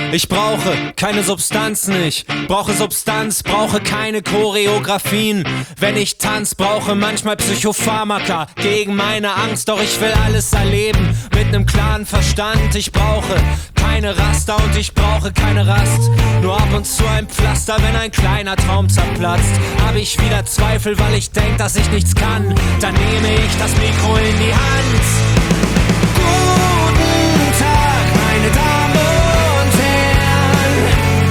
Ich brauche keine Substanzen, ich brauche Substanz, brauche keine Choreografien. Wenn ich tanz, brauche manchmal Psychopharmaka gegen meine Angst, doch ich will alles erleben mit nem klaren Verstand. Ich brauche keine Raster und ich brauche keine Rast, nur ab und zu ein Pflaster, wenn ein kleiner Traum zerplatzt. Hab ich wieder Zweifel, weil ich denk, dass ich nichts kann, dann nehme ich das Mikro in die Hand. Guten Tag, meine Damen und Herren.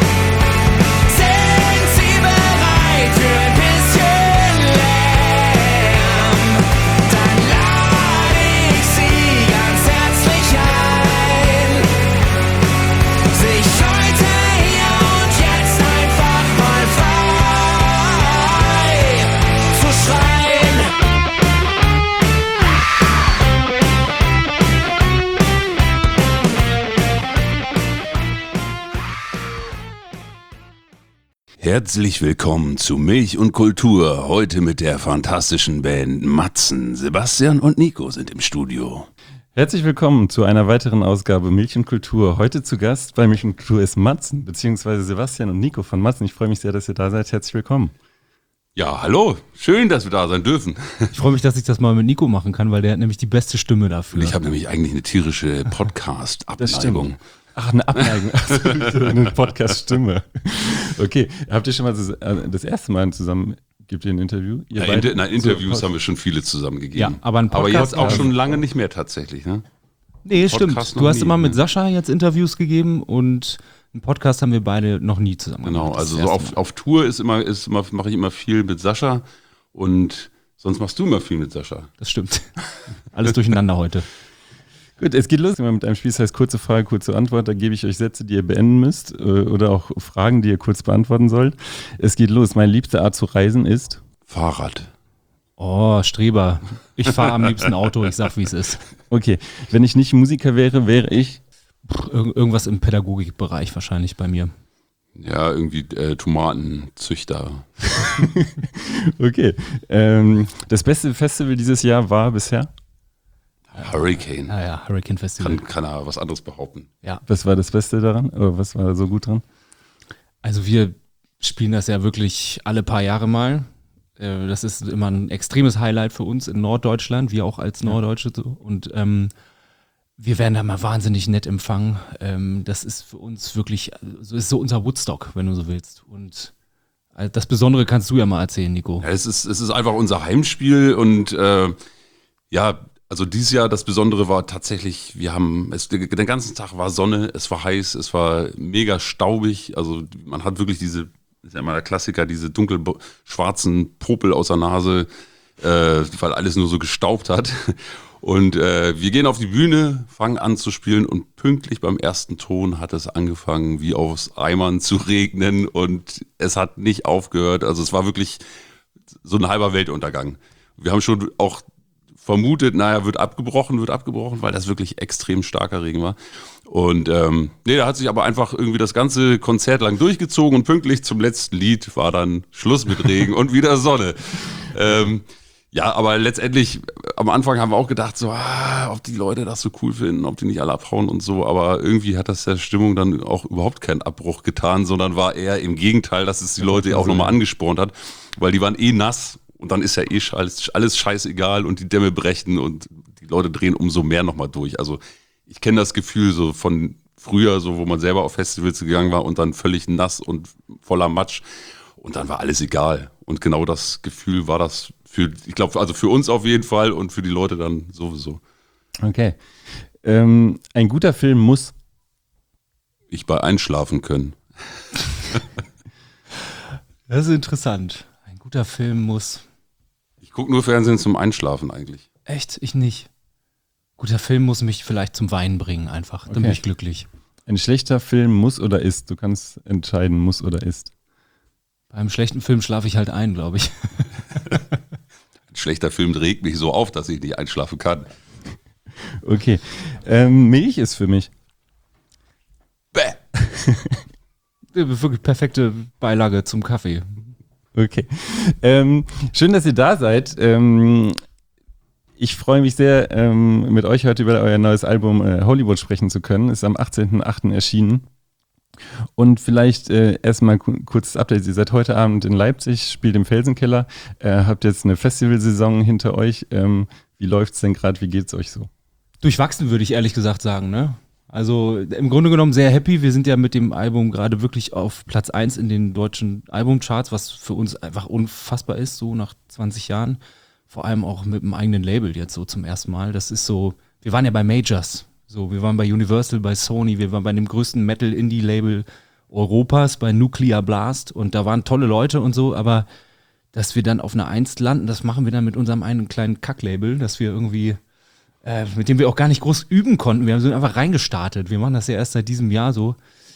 Sind Sie bereit für ein bisschen Lärm? Dann lade ich Sie ganz herzlich ein, sich heute hier und jetzt einfach mal frei zu schreien. Herzlich willkommen zu Milch und Kultur. Heute mit der fantastischen Band Matzen. Sebastian und Nico sind im Studio. Herzlich willkommen zu einer weiteren Ausgabe Milch und Kultur. Heute zu Gast bei Milch und Kultur ist Matzen, beziehungsweise Sebastian und Nico von Matzen. Ich freue mich sehr, dass ihr da seid. Herzlich willkommen. Ja, hallo. Schön, dass wir da sein dürfen. Ich freue mich, dass ich das mal mit Nico machen kann, weil der hat nämlich die beste Stimme dafür. Ich habe nämlich eigentlich eine tierische Podcast-Abneigung. Ach, eine Abneigung. Eine Podcast-Stimme. Okay, habt ihr schon mal das erste Mal zusammen, gibt ihr ein Interview? Interviews haben wir schon viele zusammen gegeben. Ja, aber ein Podcast, aber jetzt auch schon lange nicht mehr tatsächlich, ne? Nee, stimmt. Du hast immer mit ne? Sascha jetzt Interviews gegeben und einen Podcast haben wir beide noch nie zusammen Genau, gemacht. also so auf Tour mache ich immer viel mit Sascha und sonst machst du immer viel mit Sascha. Das stimmt. Alles durcheinander heute. Gut, es geht los mit einem Spiel, das heißt kurze Frage, kurze Antwort. Da gebe ich euch Sätze, die ihr beenden müsst oder auch Fragen, die ihr kurz beantworten sollt. Es geht los. Meine liebste Art zu reisen ist? Fahrrad. Oh, Streber. Ich fahre am liebsten Auto, ich sag, wie es ist. Okay, wenn ich nicht Musiker wäre, wäre ich? Irgendwas im Pädagogikbereich wahrscheinlich bei mir. Ja, irgendwie Tomatenzüchter. Okay. Das beste Festival dieses Jahr war bisher? Hurricane. Ja, Hurricane Festival. Kann er was anderes behaupten. Ja. Was war das Beste daran? Oder was war so gut dran? Also wir spielen das ja wirklich alle paar Jahre mal. Das ist immer ein extremes Highlight für uns in Norddeutschland, wir auch als Norddeutsche. Und wir werden da mal wahnsinnig nett empfangen. Das ist für uns wirklich, ist so unser Woodstock, wenn du so willst. Und das Besondere kannst du ja mal erzählen, Nico. Ja, es ist einfach unser Heimspiel und also dieses Jahr das Besondere war tatsächlich, den ganzen Tag war Sonne, es war heiß, es war mega staubig, also man hat wirklich ist ja immer der Klassiker, diese dunkelschwarzen Popel aus der Nase, weil alles nur so gestaubt hat. Und wir gehen auf die Bühne, fangen an zu spielen und pünktlich beim ersten Ton hat es angefangen, wie aus Eimern zu regnen und es hat nicht aufgehört, also es war wirklich so ein halber Weltuntergang. Wir haben schon auch vermutet, wird abgebrochen, weil das wirklich extrem starker Regen war. Und da hat sich aber einfach irgendwie das ganze Konzert lang durchgezogen und pünktlich zum letzten Lied war dann Schluss mit Regen und wieder Sonne. Aber letztendlich, am Anfang haben wir auch gedacht, so, ob die Leute das so cool finden, ob die nicht alle abhauen und so, aber irgendwie hat das der Stimmung dann auch überhaupt keinen Abbruch getan, sondern war eher im Gegenteil, dass es die Leute auch nochmal angespornt hat, weil die waren nass. Und dann ist ja alles scheißegal und die Dämme brechen und die Leute drehen umso mehr nochmal durch. Also ich kenne das Gefühl so von früher, so wo man selber auf Festivals gegangen war und dann völlig nass und voller Matsch und dann war alles egal. Und genau das Gefühl war das für uns auf jeden Fall und für die Leute dann sowieso. Okay. Ein guter Film muss? Ich bei einschlafen können. Das ist interessant. Ein guter Film muss... Ich gucke nur Fernsehen zum Einschlafen eigentlich. Echt? Ich nicht. Guter Film muss mich vielleicht zum Weinen bringen einfach. Dann bin ich glücklich. Ein schlechter Film muss oder ist? Du kannst entscheiden, muss oder ist. Bei einem schlechten Film schlafe ich halt ein, glaube ich. Ein schlechter Film regt mich so auf, dass ich nicht einschlafen kann. Okay. Milch ist für mich. Bäh. Wirklich perfekte Beilage zum Kaffee. Okay. Schön, dass ihr da seid. Ich freue mich sehr, mit euch heute über euer neues Album Hollywood sprechen zu können. Ist am 18.08. erschienen. Und vielleicht erstmal kurzes Update. Ihr seid heute Abend in Leipzig, spielt im Felsenkeller, habt jetzt eine Festivalsaison hinter euch. Wie läuft's denn gerade? Wie geht's euch so? Durchwachsen, würde ich ehrlich gesagt sagen, ne? Also im Grunde genommen sehr happy. Wir sind ja mit dem Album gerade wirklich auf Platz 1 in den deutschen Albumcharts, was für uns einfach unfassbar ist, so nach 20 Jahren. Vor allem auch mit einem eigenen Label jetzt so zum ersten Mal. Das ist so, wir waren ja bei Majors. So, wir waren bei Universal, bei Sony, wir waren bei dem größten Metal-Indie-Label Europas, bei Nuclear Blast und da waren tolle Leute und so, aber dass wir dann auf einer 1 landen, das machen wir dann mit unserem einen kleinen Kacklabel, dass wir irgendwie, mit dem wir auch gar nicht groß üben konnten, wir sind einfach reingestartet, wir machen das ja erst seit diesem Jahr so.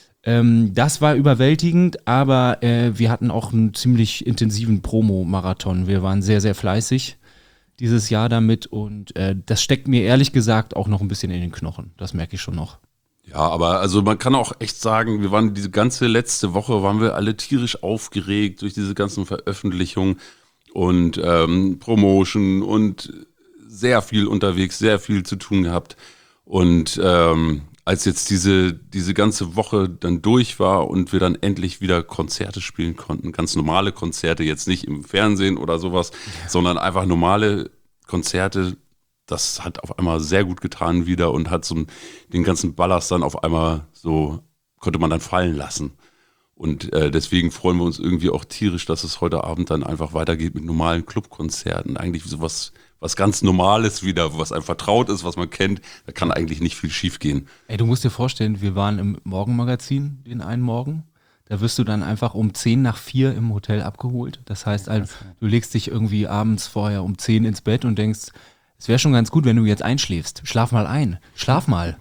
Das war überwältigend, aber wir hatten auch einen ziemlich intensiven Promo-Marathon, wir waren sehr, sehr fleißig dieses Jahr damit und das steckt mir ehrlich gesagt auch noch ein bisschen in den Knochen. Das merke ich schon noch. Ja, aber also man kann auch echt sagen, wir waren diese ganze letzte Woche, waren wir alle tierisch aufgeregt durch diese ganzen Veröffentlichungen und Promotion und sehr viel unterwegs, sehr viel zu tun gehabt. Und als jetzt diese ganze Woche dann durch war und wir dann endlich wieder Konzerte spielen konnten, ganz normale Konzerte, jetzt nicht im Fernsehen oder sowas, sondern einfach normale Konzerte, das hat auf einmal sehr gut getan wieder und hat so den ganzen Ballast dann auf einmal so, konnte man dann fallen lassen. Und deswegen freuen wir uns irgendwie auch tierisch, dass es heute Abend dann einfach weitergeht mit normalen Clubkonzerten. Eigentlich sowas was ganz Normales wieder, was einem vertraut ist, was man kennt. Da kann eigentlich nicht viel schief gehen. Ey, du musst dir vorstellen, wir waren im Morgenmagazin den einen Morgen. Da wirst du dann einfach um 3:50 im Hotel abgeholt. Das heißt, du legst dich irgendwie abends vorher um 10 ins Bett und denkst, es wäre schon ganz gut, wenn du jetzt einschläfst. Schlaf mal ein. Schlaf mal.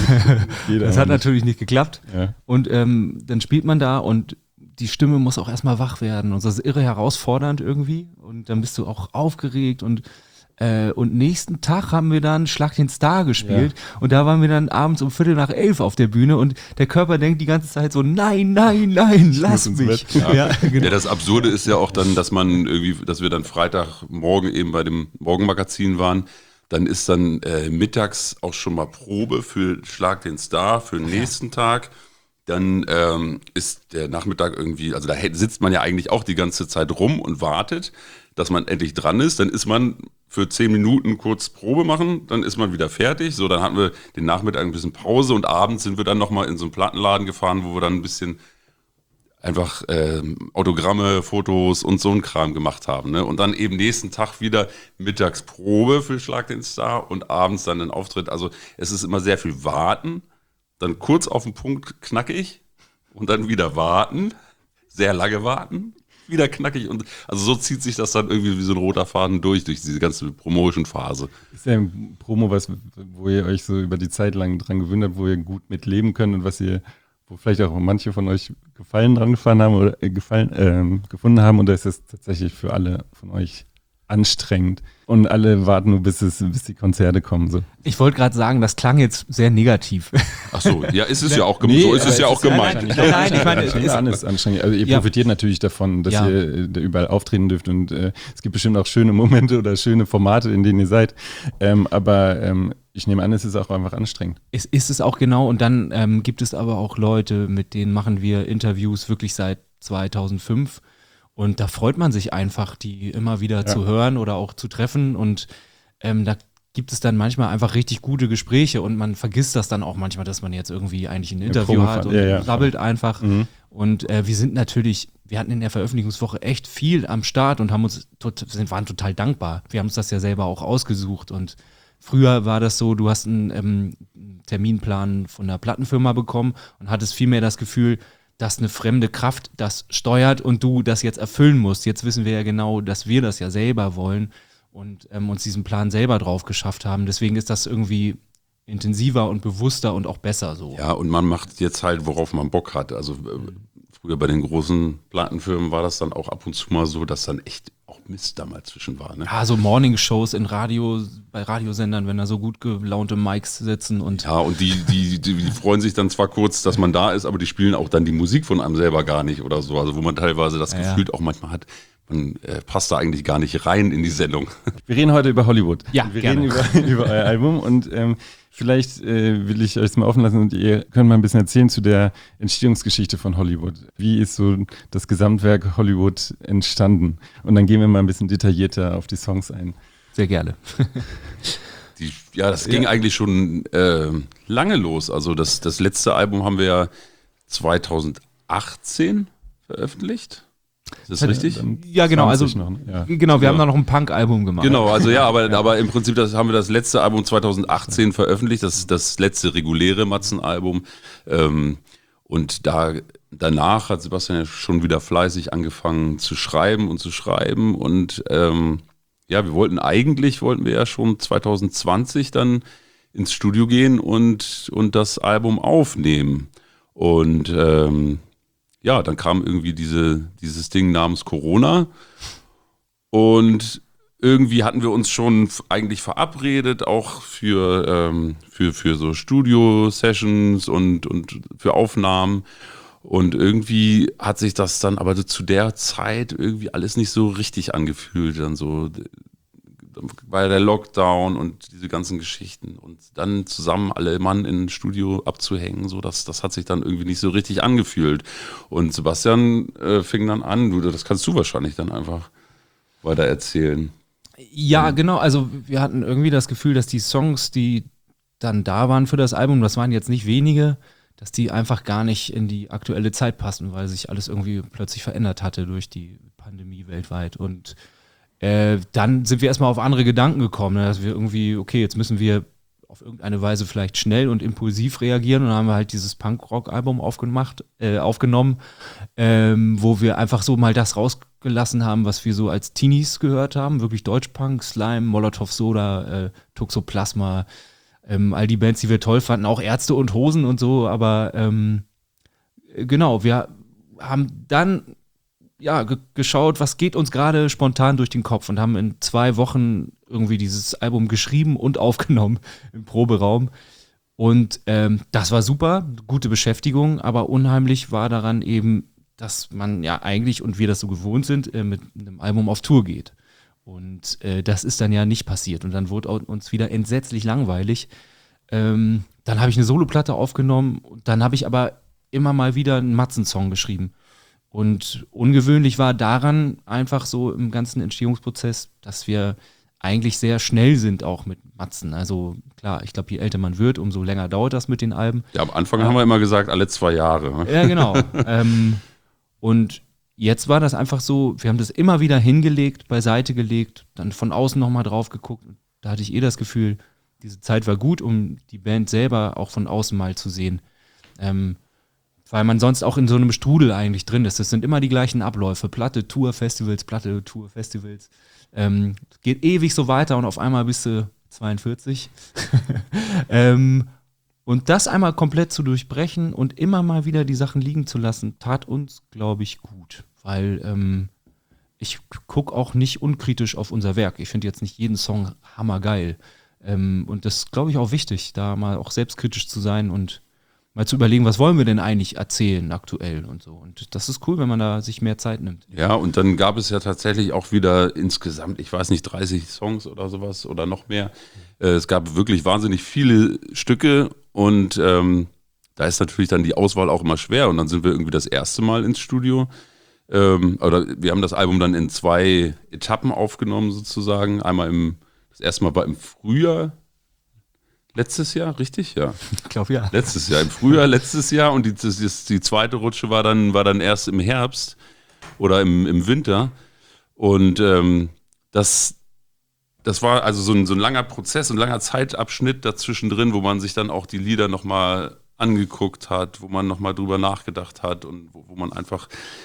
Das hat natürlich nicht geklappt. Ja. Und dann spielt man da und die Stimme muss auch erstmal wach werden. Und das ist irre herausfordernd irgendwie. Und dann bist du auch aufgeregt und nächsten Tag haben wir dann Schlag den Star gespielt und da waren wir dann abends um 11:15 auf der Bühne und der Körper denkt die ganze Zeit so, nein, lass mich. Ja, genau. Ja, das Absurde ist ja auch dann, dass wir dann Freitagmorgen eben bei dem Morgenmagazin waren. Dann ist dann mittags auch schon mal Probe für Schlag den Star für den nächsten Tag. Dann ist der Nachmittag irgendwie, also da sitzt man ja eigentlich auch die ganze Zeit rum und wartet, dass man endlich dran ist. Dann ist man für 10 Minuten kurz Probe machen, dann ist man wieder fertig. So, dann hatten wir den Nachmittag ein bisschen Pause und abends sind wir dann nochmal in so einen Plattenladen gefahren, wo wir dann ein bisschen einfach Autogramme, Fotos und so einen Kram gemacht haben. Ne? Und dann eben nächsten Tag wieder Mittagsprobe für Schlag den Star und abends dann den Auftritt. Also es ist immer sehr viel Warten, dann kurz auf den Punkt knackig und dann wieder warten, sehr lange warten, wieder knackig und also so zieht sich das dann irgendwie wie so ein roter Faden durch diese ganze Promotion-Phase. Ist ja ein Promo, wo ihr euch so über die Zeit lang dran gewöhnt habt, wo ihr gut mit leben könnt und wo vielleicht auch manche von euch Gefallen dran gefahren haben oder gefunden haben und das ist tatsächlich für alle von euch anstrengend und alle warten nur bis die Konzerte kommen. So. Ich wollte gerade sagen, das klang jetzt sehr negativ. Ach so, ja, ist es ja auch gemeint. So ist es ja auch gemeint. Nein, ich meine, es ist anstrengend. Also ihr profitiert natürlich davon, dass ihr überall auftreten dürft und es gibt bestimmt auch schöne Momente oder schöne Formate, in denen ihr seid. Aber ich nehme an, es ist auch einfach anstrengend. Es ist es auch genau und dann gibt es aber auch Leute, mit denen machen wir Interviews wirklich seit 2005. Und da freut man sich einfach, die immer wieder zu hören oder auch zu treffen. Und da gibt es dann manchmal einfach richtig gute Gespräche und man vergisst das dann auch manchmal, dass man jetzt irgendwie eigentlich ein Interview hat und sabbelt einfach. Mhm. Und wir hatten in der Veröffentlichungswoche echt viel am Start und waren total dankbar. Wir haben uns das ja selber auch ausgesucht und früher war das so, du hast einen Terminplan von der Plattenfirma bekommen und hattest viel mehr das Gefühl, dass eine fremde Kraft das steuert und du das jetzt erfüllen musst. Jetzt wissen wir ja genau, dass wir das ja selber wollen und uns diesen Plan selber drauf geschafft haben. Deswegen ist das irgendwie intensiver und bewusster und auch besser so. Ja, und man macht jetzt halt, worauf man Bock hat. Also früher bei den großen Plattenfirmen war das dann auch ab und zu mal so, dass dann echt auch Mist da mal zwischen war. Ne? Ja, so Morning-Shows bei Radiosendern, wenn da so gut gelaunte Mics sitzen. Und ja, und die freuen sich dann zwar kurz, dass man da ist, aber die spielen auch dann die Musik von einem selber gar nicht oder so. Also wo man teilweise das Gefühl auch manchmal hat, man passt da eigentlich gar nicht rein in die Sendung. Wir reden heute über Hollywood. Ja, wir gerne. reden über euer Album und vielleicht will ich euch mal offen lassen und ihr könnt mal ein bisschen erzählen zu der Entstehungsgeschichte von Hollywood. Wie ist so das Gesamtwerk Hollywood entstanden? Und dann gehen wir mal ein bisschen detaillierter auf die Songs ein. Sehr gerne. Das ging eigentlich schon lange los. Also das letzte Album haben wir ja 2018 veröffentlicht. Ist das richtig? Ja, genau. Also, noch, ne? Ja. genau, wir haben da noch ein Punk-Album gemacht. Genau, also ja, aber im Prinzip haben wir das letzte Album 2018 veröffentlicht, das letzte reguläre Matzen-Album. Und danach hat Sebastian ja schon wieder fleißig angefangen zu schreiben. Und wir wollten wir ja schon 2020 dann ins Studio gehen und das Album aufnehmen. Und dann kam irgendwie dieses Ding namens Corona und irgendwie hatten wir uns schon eigentlich verabredet, auch für so Studio-Sessions und für Aufnahmen. Und irgendwie hat sich das dann aber zu der Zeit irgendwie alles nicht so richtig angefühlt. Dann war der Lockdown und diese ganzen Geschichten. Und dann zusammen alle Mann in ein Studio abzuhängen, das hat sich dann irgendwie nicht so richtig angefühlt. Und Sebastian fing dann an, das kannst du wahrscheinlich dann einfach weiter erzählen. Ja, genau. Also wir hatten irgendwie das Gefühl, dass die Songs, die dann da waren für das Album, das waren jetzt nicht wenige, dass die einfach gar nicht in die aktuelle Zeit passen, weil sich alles irgendwie plötzlich verändert hatte durch die Pandemie weltweit. Und dann sind wir erstmal auf andere Gedanken gekommen, dass wir irgendwie, okay, jetzt müssen wir auf irgendeine Weise vielleicht schnell und impulsiv reagieren und dann haben wir halt dieses Punk-Rock-Album aufgenommen, wo wir einfach so mal das rausgelassen haben, was wir so als Teenies gehört haben, wirklich Deutschpunk, Slime, Molotov Soda, Toxoplasma, all die Bands, die wir toll fanden, auch Ärzte und Hosen und so, aber genau, wir haben dann geschaut, was geht uns gerade spontan durch den Kopf und haben in 2 Wochen irgendwie dieses Album geschrieben und aufgenommen im Proberaum. Und das war super, gute Beschäftigung, aber unheimlich war daran eben, dass man ja eigentlich, und wir das so gewohnt sind, mit einem Album auf Tour geht. Und das ist dann ja nicht passiert. Und dann wurde uns wieder entsetzlich langweilig. Dann habe ich eine Soloplatte aufgenommen und dann habe ich aber immer mal wieder einen Matzen-Song geschrieben. Und ungewöhnlich war daran einfach so im ganzen Entstehungsprozess, dass wir eigentlich sehr schnell sind auch mit Matzen. Also klar, ich glaube, je älter man wird, umso länger dauert das mit den Alben. Ja, am Anfang haben wir immer gesagt, alle 2 Jahre. Ja, genau. Und jetzt war das einfach so, wir haben das immer wieder hingelegt, beiseite gelegt, dann von außen nochmal drauf geguckt. Da hatte ich das Gefühl, diese Zeit war gut, um die Band selber auch von außen mal zu sehen. Weil man sonst auch in so einem Strudel eigentlich drin ist. Das sind immer die gleichen Abläufe. Platte, Tour, Festivals, Platte, Tour, Festivals. Geht ewig so weiter und auf einmal bist du 42. Und das einmal komplett zu durchbrechen und immer mal wieder die Sachen liegen zu lassen, tat uns, glaube ich, gut. Weil ich gucke auch nicht unkritisch auf unser Werk. Ich finde jetzt nicht jeden Song hammergeil. Und das ist, glaube ich, auch wichtig, da mal auch selbstkritisch zu sein und mal zu überlegen, was wollen wir denn eigentlich erzählen aktuell und so. Und das ist cool, wenn man da sich mehr Zeit nimmt. Ja, und dann gab es ja tatsächlich auch wieder insgesamt, ich weiß nicht, 30 Songs oder sowas oder noch mehr. Es gab wirklich wahnsinnig viele Stücke und da ist natürlich dann die Auswahl auch immer schwer. Und dann sind wir irgendwie das erste Mal ins Studio. Oder wir haben das Album dann in 2 Etappen aufgenommen sozusagen. Das erste Mal war im Frühjahr. Letztes Jahr, richtig? Ja. Ich glaube, ja. Letztes Jahr, im Frühjahr, letztes Jahr und die zweite Rutsche war dann erst im Herbst oder im Winter. Und das war also so ein langer Prozess, ein langer Zeitabschnitt dazwischen drin, wo man sich dann auch die Lieder nochmal angeguckt hat, wo man nochmal drüber nachgedacht hat und wo man einfach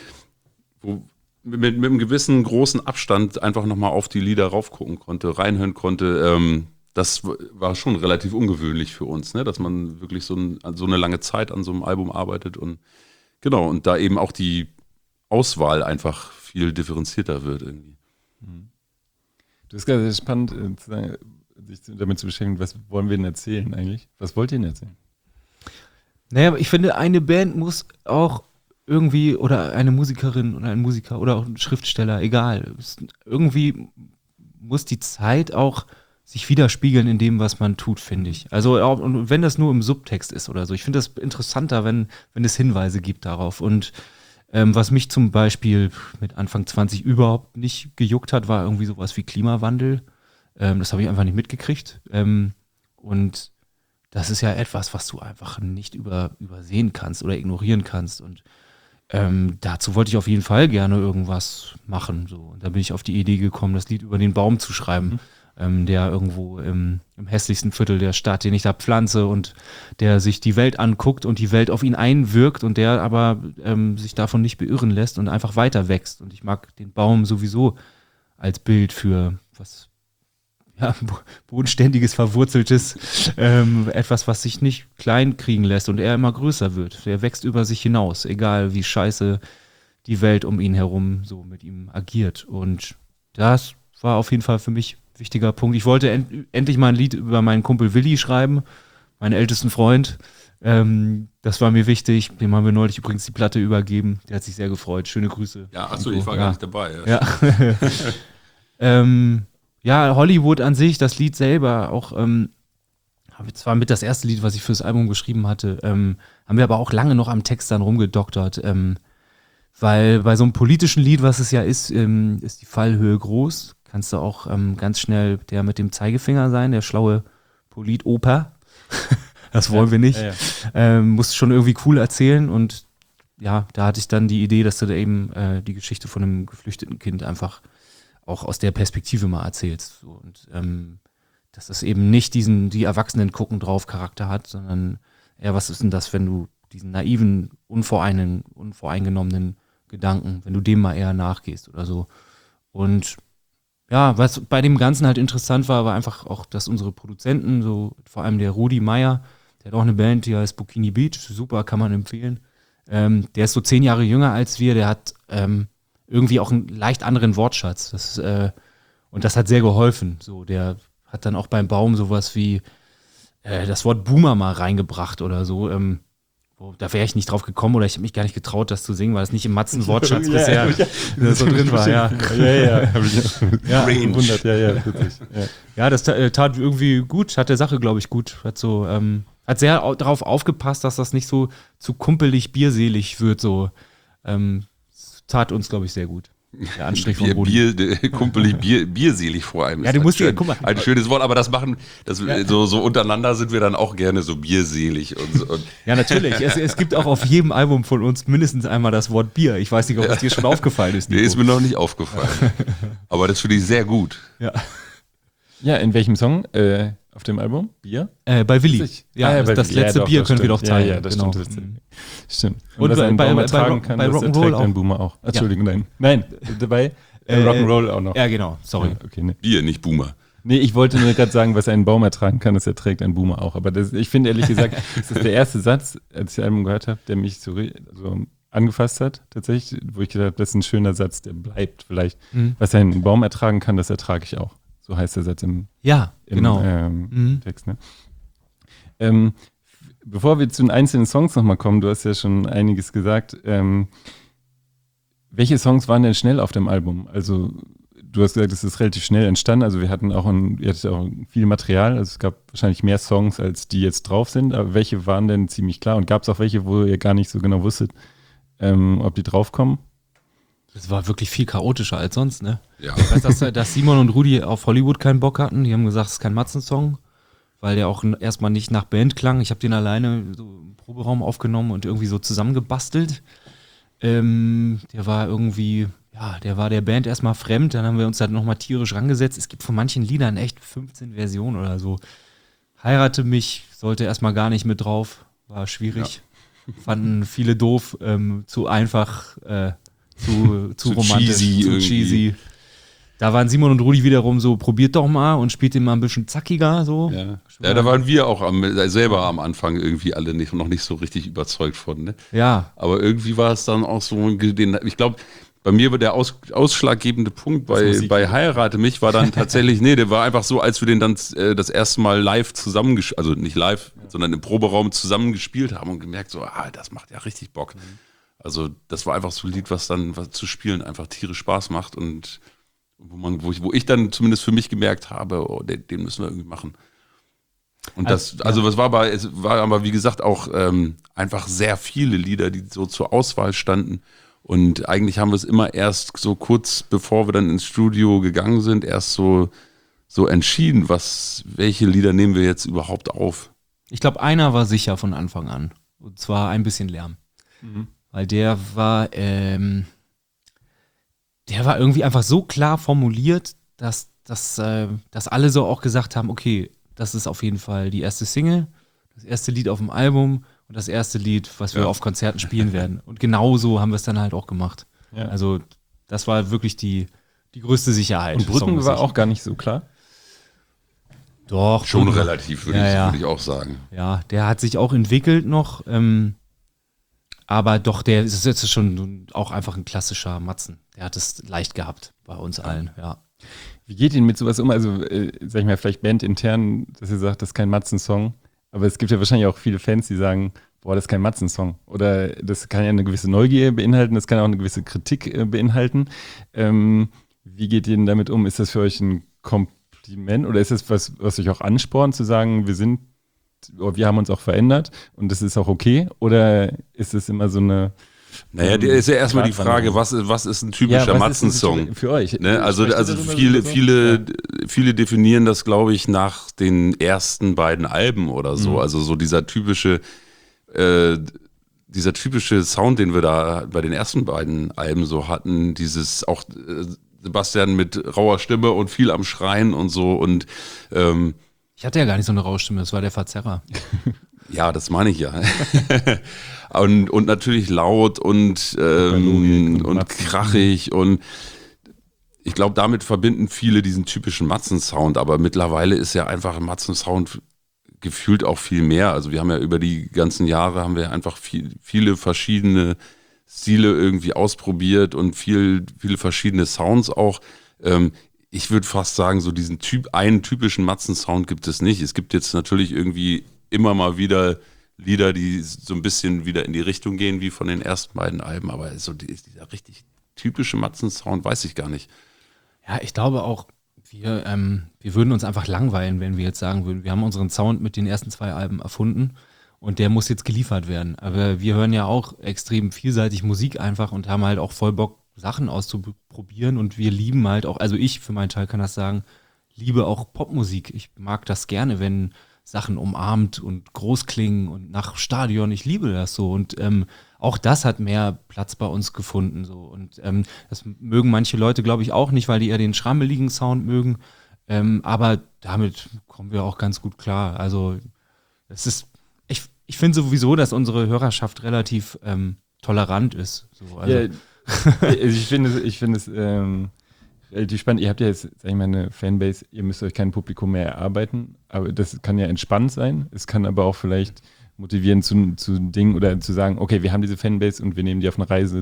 mit einem gewissen großen Abstand einfach nochmal auf die Lieder raufgucken konnte, reinhören konnte. Das war schon relativ ungewöhnlich für uns, ne? Dass man wirklich so eine lange Zeit an so einem Album arbeitet und genau, und da eben auch die Auswahl einfach viel differenzierter wird irgendwie. Das ist ganz spannend, sich damit zu beschäftigen, was wollen wir denn erzählen eigentlich? Was wollt ihr denn erzählen? Naja, ich finde, eine Band muss auch irgendwie, oder eine Musikerin oder ein Musiker oder auch ein Schriftsteller, egal. Irgendwie muss die Zeit auch sich widerspiegeln in dem, was man tut, finde ich. Also auch, und wenn das nur im Subtext ist oder so. Ich finde das interessanter, wenn es Hinweise gibt darauf. Und was mich zum Beispiel mit Anfang 20 überhaupt nicht gejuckt hat, war irgendwie sowas wie Klimawandel. Das habe ich einfach nicht mitgekriegt. Und das ist ja etwas, was du einfach nicht übersehen kannst oder ignorieren kannst. Und dazu wollte ich auf jeden Fall gerne irgendwas machen. So. Und da bin ich auf die Idee gekommen, das Lied über den Baum zu schreiben, der irgendwo im hässlichsten Viertel der Stadt, den ich da pflanze und der sich die Welt anguckt und die Welt auf ihn einwirkt und der aber sich davon nicht beirren lässt und einfach weiter wächst. Und ich mag den Baum sowieso als Bild für was bodenständiges, verwurzeltes, etwas, was sich nicht klein kriegen lässt und er immer größer wird. Der wächst über sich hinaus, egal wie scheiße die Welt um ihn herum so mit ihm agiert. Und das war auf jeden Fall für mich ein wichtiger Punkt. Ich wollte endlich mal ein Lied über meinen Kumpel Willi schreiben, meinen ältesten Freund. Das war mir wichtig. Dem haben wir neulich übrigens die Platte übergeben. Der hat sich sehr gefreut. Schöne Grüße. Ja, achso, ich war gar nicht dabei. Ja. Ja, Hollywood an sich, das Lied selber, auch zwar mit das erste Lied, was ich fürs Album geschrieben hatte, haben wir aber auch lange noch am Text dann rumgedoktert, weil bei so einem politischen Lied, was es ja ist die Fallhöhe groß. Kannst du auch ganz schnell der mit dem Zeigefinger sein, der schlaue Polit-Oper. Das wollen wir nicht. Ja. Musst schon irgendwie cool erzählen und ja, da hatte ich dann die Idee, dass du da eben die Geschichte von einem geflüchteten Kind einfach auch aus der Perspektive mal erzählst. So. Und dass das eben nicht die Erwachsenen gucken drauf Charakter hat, sondern eher, was ist denn das, wenn du diesen naiven, unvoreingenommenen Gedanken, wenn du dem mal eher nachgehst oder so. Und ja, was bei dem Ganzen halt interessant war einfach auch, dass unsere Produzenten, so vor allem der Rudi Meier, der hat auch eine Band, die heißt Bikini Beach, super, kann man empfehlen. Der ist so 10 Jahre jünger als wir, der hat irgendwie auch einen leicht anderen Wortschatz. Und das hat sehr geholfen. So, der hat dann auch beim Baum sowas wie das Wort Boomer mal reingebracht oder so. Da wäre ich nicht drauf gekommen oder ich habe mich gar nicht getraut, das zu singen, weil es nicht im Matzen-Wortschatz bisher so drin war. Ja, gewundert, ja, das tat irgendwie gut, hat der Sache, glaube ich, gut. Hat sehr darauf aufgepasst, dass das nicht so zu kumpelig, bierselig wird. So. Tat uns, glaube ich, sehr gut. Der Anstrich von Rudi. Kumpelig, bierselig vor allem. Ja, du musst guck mal. Ein schönes Wort, aber so untereinander sind wir dann auch gerne so bierselig. Und ja, natürlich. Es gibt auch auf jedem Album von uns mindestens einmal das Wort Bier. Ich weiß nicht, ob es dir schon aufgefallen ist. Nee, ist mir noch nicht aufgefallen. Aber das finde ich sehr gut. Ja, in welchem Song? Auf dem Album? Bier? Bei Willi. Ja, das letzte Bier können wir doch teilen. Ja, das stimmt. Stimmt. Und was ein Baum ertragen bei kann, das Rock'n'Roll erträgt auch. ein Boomer auch. Entschuldigung, nein. Dabei Rock'n'Roll auch noch. Ja, genau, sorry. Ja, okay, nee. Bier, nicht Boomer. Nee, ich wollte nur gerade sagen, was ein Baum ertragen kann, das erträgt ein Boomer auch. Aber ich finde ehrlich gesagt, das ist der erste Satz, als ich das Album gehört habe, der mich so angefasst hat, tatsächlich, wo ich gedacht habe, das ist ein schöner Satz, der bleibt vielleicht. Was ein Baum ertragen kann, das ertrage ich auch. So heißt der Satz im Text. Ne? Bevor wir zu den einzelnen Songs nochmal kommen, du hast ja schon einiges gesagt. Welche Songs waren denn schnell auf dem Album? Also du hast gesagt, es ist relativ schnell entstanden. Also ihr hattet auch viel Material. Also es gab wahrscheinlich mehr Songs, als die jetzt drauf sind. Aber welche waren denn ziemlich klar? Und gab es auch welche, wo ihr gar nicht so genau wusstet, ob die draufkommen? Das war wirklich viel chaotischer als sonst, ne? Ja. Ich weiß, dass Simon und Rudi auf Hollywood keinen Bock hatten. Die haben gesagt, es ist kein Matzen-Song, weil der auch erstmal nicht nach Band klang. Ich habe den alleine so im Proberaum aufgenommen und irgendwie so zusammengebastelt. Der war irgendwie, der war der Band erstmal fremd. Dann haben wir uns da nochmal tierisch rangesetzt. Es gibt von manchen Liedern echt 15 Versionen oder so. Heirate mich sollte erstmal gar nicht mit drauf. War schwierig. Ja. Fanden viele doof, zu einfach, zu romantisch, zu cheesy. Da waren Simon und Rudi wiederum so, probiert doch mal und spielt den mal ein bisschen zackiger. So. Ja, da waren wir auch selber am Anfang irgendwie alle noch nicht so richtig überzeugt von. Ne? Ja. Aber irgendwie war es dann auch so, ich glaube, bei mir war der ausschlaggebende Punkt bei Heirate mich war dann tatsächlich, der war einfach so, als wir den dann das erste Mal live also nicht live, sondern im Proberaum zusammengespielt haben und gemerkt so, das macht ja richtig Bock. Also das war einfach so ein Lied, was zu spielen einfach tierisch Spaß macht und wo ich dann zumindest für mich gemerkt habe, oh, den müssen wir irgendwie machen. Und es war aber wie gesagt auch einfach sehr viele Lieder, die so zur Auswahl standen. Und eigentlich haben wir es immer erst so kurz bevor wir dann ins Studio gegangen sind, erst so entschieden, welche Lieder nehmen wir jetzt überhaupt auf. Ich glaube, einer war sicher von Anfang an. Und zwar Ein bisschen Lärm. Weil der war irgendwie einfach so klar formuliert, dass alle so auch gesagt haben, okay, das ist auf jeden Fall die erste Single, das erste Lied auf dem Album und das erste Lied, was wir auf Konzerten spielen werden. Und genau so haben wir es dann halt auch gemacht. Ja. Also das war wirklich die größte Sicherheit. Und Brücken war auch gar nicht so klar? Doch. Schon relativ, würde ich auch sagen. Ja, der hat sich auch entwickelt noch, aber doch, der ist jetzt schon auch einfach ein klassischer Matzen. Der hat es leicht gehabt bei uns allen, ja. Wie geht ihr mit sowas um? Also, sag ich mal, vielleicht bandintern, dass ihr sagt, das ist kein Matzen-Song. Aber es gibt ja wahrscheinlich auch viele Fans, die sagen, boah, das ist kein Matzen-Song. Oder das kann ja eine gewisse Neugier beinhalten, das kann auch eine gewisse Kritik beinhalten. Wie geht ihr denn damit um? Ist das für euch ein Kompliment oder ist das was euch auch anspornt, zu sagen, wir haben uns auch verändert und das ist auch okay? Oder ist es immer so eine... Naja, da ist ja erstmal die Frage, was ist ein typischer Matzen-Song? Für euch. Ne? Also viele definieren das, glaube ich, nach den ersten beiden Alben oder so. Also so dieser typische Sound, den wir da bei den ersten beiden Alben so hatten, dieses auch Sebastian mit rauer Stimme und viel am Schreien und so. Und ich hatte ja gar nicht so eine raue Stimme, das war der Verzerrer. Ja, das meine ich ja. und natürlich laut und krachig und ich glaube, damit verbinden viele diesen typischen Matzen-Sound, aber mittlerweile ist ja einfach ein Matzen-Sound gefühlt auch viel mehr. Also wir haben ja über die ganzen Jahre einfach viele verschiedene Stile irgendwie ausprobiert und viele verschiedene Sounds auch. Ich würde fast sagen, so einen typischen Matzen-Sound gibt es nicht. Es gibt jetzt natürlich irgendwie immer mal wieder Lieder, die so ein bisschen wieder in die Richtung gehen, wie von den ersten beiden Alben, aber so dieser richtig typische Matzen-Sound weiß ich gar nicht. Ja, ich glaube auch, wir würden uns einfach langweilen, wenn wir jetzt sagen würden, wir haben unseren Sound mit den ersten 2 Alben erfunden und der muss jetzt geliefert werden. Aber wir hören ja auch extrem vielseitig Musik einfach und haben halt auch voll Bock, Sachen auszuprobieren und wir lieben halt auch, also ich für meinen Teil kann das sagen, liebe auch Popmusik. Ich mag das gerne, wenn Sachen umarmt und groß klingen und nach Stadion, ich liebe das so und auch das hat mehr Platz bei uns gefunden so und das mögen manche Leute, glaube ich, auch nicht, weil die eher den schrammeligen Sound mögen, aber damit kommen wir auch ganz gut klar. Also es ist, ich finde sowieso, dass unsere Hörerschaft relativ tolerant ist. So, also. Ja, ich finde es relativ spannend. Ihr habt ja jetzt, sag ich mal, eine Fanbase, ihr müsst euch kein Publikum mehr erarbeiten, aber das kann ja entspannt sein. Es kann aber auch vielleicht motivieren zu Dingen oder zu sagen, okay, wir haben diese Fanbase und wir nehmen die auf eine Reise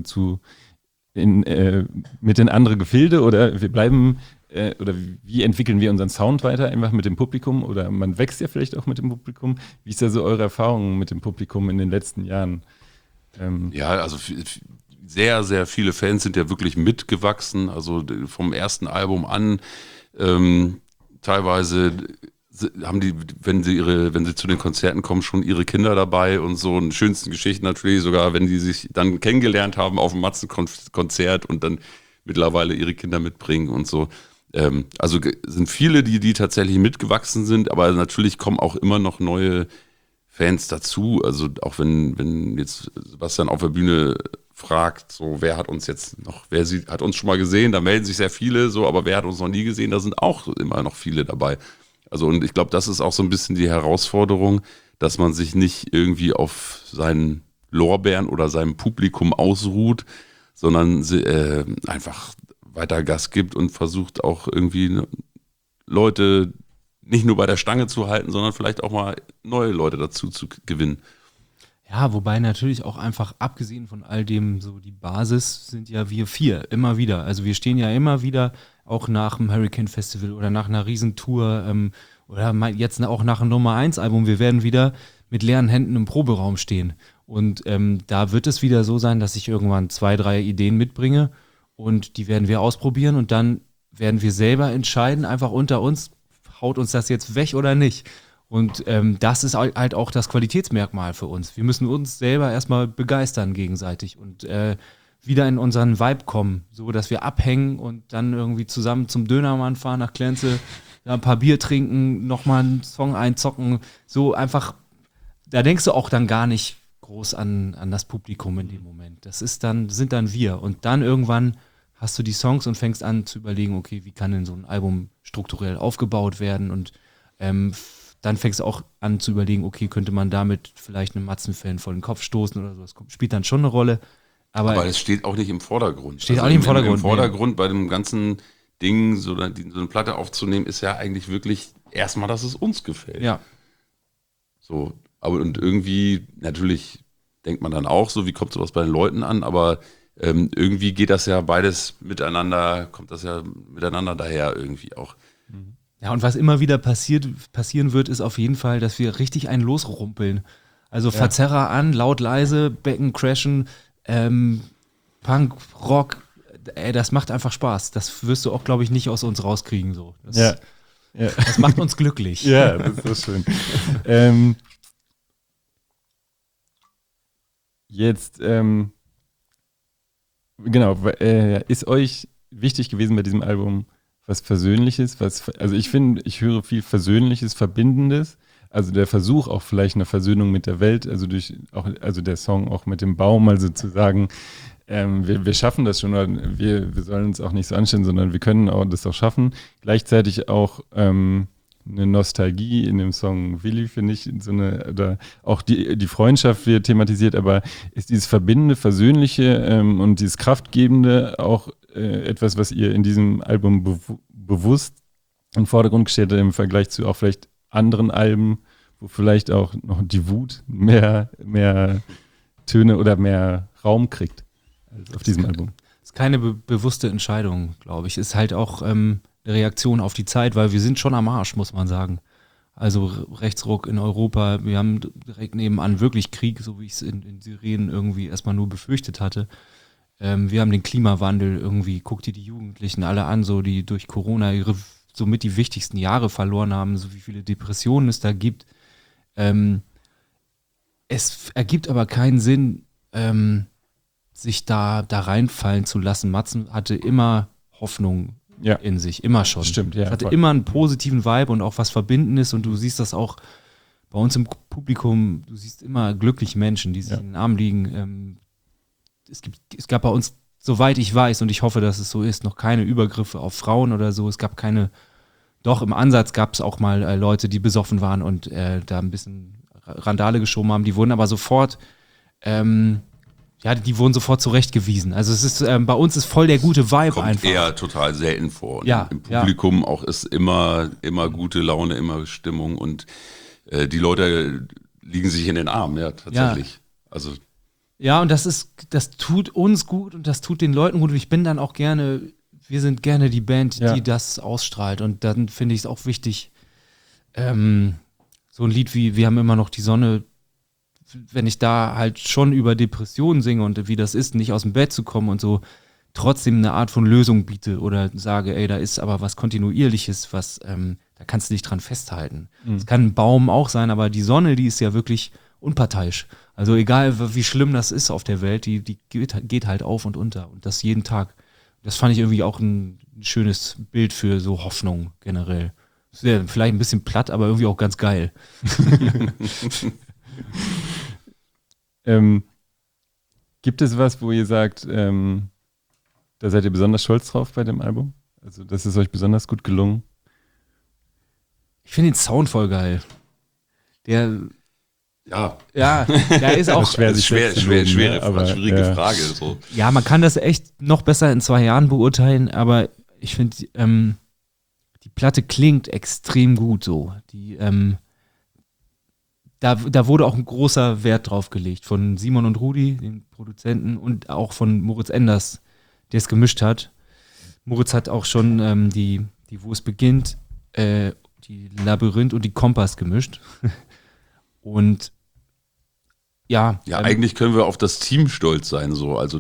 mit in andere Gefilde oder wir bleiben oder wie entwickeln wir unseren Sound weiter einfach mit dem Publikum oder man wächst ja vielleicht auch mit dem Publikum. Wie ist da so eure Erfahrung mit dem Publikum in den letzten Jahren? Ja, also sehr, sehr viele Fans sind ja wirklich mitgewachsen, also vom ersten Album an. Teilweise haben die, wenn sie zu den Konzerten kommen, schon ihre Kinder dabei und so. Und die schönsten Geschichten natürlich sogar, wenn die sich dann kennengelernt haben auf dem Matzen-Konzert und dann mittlerweile ihre Kinder mitbringen und so. Also sind viele, die tatsächlich mitgewachsen sind, aber natürlich kommen auch immer noch neue Fans dazu. Also auch wenn jetzt Sebastian auf der Bühne fragt, so wer hat uns schon mal gesehen, da melden sich sehr viele, so, aber wer hat uns noch nie gesehen, da sind auch immer noch viele dabei. Also und ich glaube, das ist auch so ein bisschen die Herausforderung, dass man sich nicht irgendwie auf seinen Lorbeeren oder seinem Publikum ausruht, sondern einfach weiter Gas gibt und versucht auch irgendwie Leute nicht nur bei der Stange zu halten, sondern vielleicht auch mal neue Leute dazu zu gewinnen. Ja, wobei natürlich auch einfach, abgesehen von all dem, so die Basis sind ja wir 4, immer wieder. Also wir stehen ja immer wieder, auch nach dem Hurricane Festival oder nach einer Riesentour oder jetzt auch nach einem Nummer 1 Album, wir werden wieder mit leeren Händen im Proberaum stehen. Und da wird es wieder so sein, dass ich irgendwann 2, 3 Ideen mitbringe und die werden wir ausprobieren und dann werden wir selber entscheiden, einfach unter uns, haut uns das jetzt weg oder nicht. Und das ist halt auch das Qualitätsmerkmal für uns. Wir müssen uns selber erstmal begeistern gegenseitig und wieder in unseren Vibe kommen, so dass wir abhängen und dann irgendwie zusammen zum Dönermann fahren nach Klenze, da ein paar Bier trinken, nochmal einen Song einzocken, so einfach, da denkst du auch dann gar nicht groß an das Publikum in dem Moment. Sind dann wir und dann irgendwann hast du die Songs und fängst an zu überlegen, okay, wie kann denn so ein Album strukturell aufgebaut werden und dann fängst du auch an zu überlegen, okay, könnte man damit vielleicht einem Matzenfan vor den Kopf stoßen oder so, das spielt dann schon eine Rolle. Aber es steht auch nicht im Vordergrund. Steht auch nicht im Vordergrund. Im Vordergrund bei dem ganzen Ding, so eine Platte aufzunehmen, ist ja eigentlich wirklich erstmal, dass es uns gefällt. Ja. So, aber und irgendwie, natürlich denkt man dann auch so, wie kommt sowas bei den Leuten an, aber irgendwie geht das ja beides miteinander, kommt das ja miteinander daher irgendwie auch. Ja, und was immer wieder passieren wird, ist auf jeden Fall, dass wir richtig einen losrumpeln. Also Verzerrer an, laut, leise, Becken crashen, Punk, Rock, das macht einfach Spaß. Das wirst du auch, glaube ich, nicht aus uns rauskriegen. So. Das macht uns glücklich. Ja, das ist so schön. Jetzt, ist euch wichtig gewesen bei diesem Album was Versöhnliches? Also ich finde, ich höre viel Versöhnliches, Verbindendes. Also der Versuch auch vielleicht eine Versöhnung mit der Welt, also der Song auch mit dem Baum, also zu sagen, wir schaffen das schon, oder wir sollen uns auch nicht so anstellen, sondern wir können das auch schaffen. Gleichzeitig auch eine Nostalgie in dem Song Willi, finde ich, oder auch die Freundschaft wird thematisiert, aber ist dieses Verbindende, Versöhnliche und dieses Kraftgebende auch etwas, was ihr in diesem Album bewusst in den Vordergrund gestellt habt, im Vergleich zu auch vielleicht anderen Alben, wo vielleicht auch noch die Wut mehr Töne oder mehr Raum kriegt als auf diesem Album. Das ist keine bewusste Entscheidung, glaube ich. Ist halt auch eine Reaktion auf die Zeit, weil wir sind schon am Arsch, muss man sagen. Also Rechtsruck in Europa, wir haben direkt nebenan wirklich Krieg, so wie ich es in Syrien irgendwie erstmal nur befürchtet hatte. Wir haben den Klimawandel irgendwie, guck dir die Jugendlichen alle an, so die durch Corona somit die wichtigsten Jahre verloren haben, so wie viele Depressionen es da gibt. Es ergibt aber keinen Sinn, sich da reinfallen zu lassen. Matzen hatte immer Hoffnung in sich, immer schon. Stimmt, ja. Es hatte immer einen positiven Vibe und auch was Verbindendes und du siehst das auch bei uns im Publikum, du siehst immer glückliche Menschen, die sich in den Armen liegen. Es gab bei uns, soweit ich weiß, und ich hoffe, dass es so ist, noch keine Übergriffe auf Frauen oder so. Es gab doch im Ansatz gab es auch mal Leute, die besoffen waren und da ein bisschen Randale geschoben haben. Die wurden aber sofort, die wurden sofort zurechtgewiesen. Also es ist, bei uns ist voll der gute Vibe Kommt einfach. eher total selten vor. Und Ja, im Publikum auch ist immer gute Laune, immer Stimmung und die Leute liegen sich in den Armen, ja, tatsächlich. Also ja, und das tut uns gut und das tut den Leuten gut. Und ich bin dann auch wir sind gerne die Band, die das ausstrahlt. Und dann finde ich es auch wichtig, so ein Lied wie Wir haben immer noch die Sonne, wenn ich da halt schon über Depressionen singe und wie das ist, nicht aus dem Bett zu kommen und so, trotzdem eine Art von Lösung biete oder sage, ey, da ist aber was Kontinuierliches, da kannst du dich dran festhalten. Es kann ein Baum auch sein, aber die Sonne, die ist ja wirklich unparteiisch. Also egal, wie schlimm das ist auf der Welt, die geht halt auf und unter und das jeden Tag. Das fand ich irgendwie auch ein schönes Bild für so Hoffnung generell. Ist ja vielleicht ein bisschen platt, aber irgendwie auch ganz geil. Gibt es was, wo ihr sagt, da seid ihr besonders stolz drauf bei dem Album? Also das ist euch besonders gut gelungen? Ich finde den Sound voll geil. Der ist auch schwierige Frage. So. Ja, man kann das echt noch besser in 2 Jahren beurteilen, aber ich finde, die Platte klingt extrem gut so. Da wurde auch ein großer Wert drauf gelegt von Simon und Rudi, den Produzenten, und auch von Moritz Enders, der es gemischt hat. Moritz hat auch schon die Wo es beginnt, die Labyrinth und die Kompass gemischt. Und Ja, eigentlich können wir auf das Team stolz sein, so. Also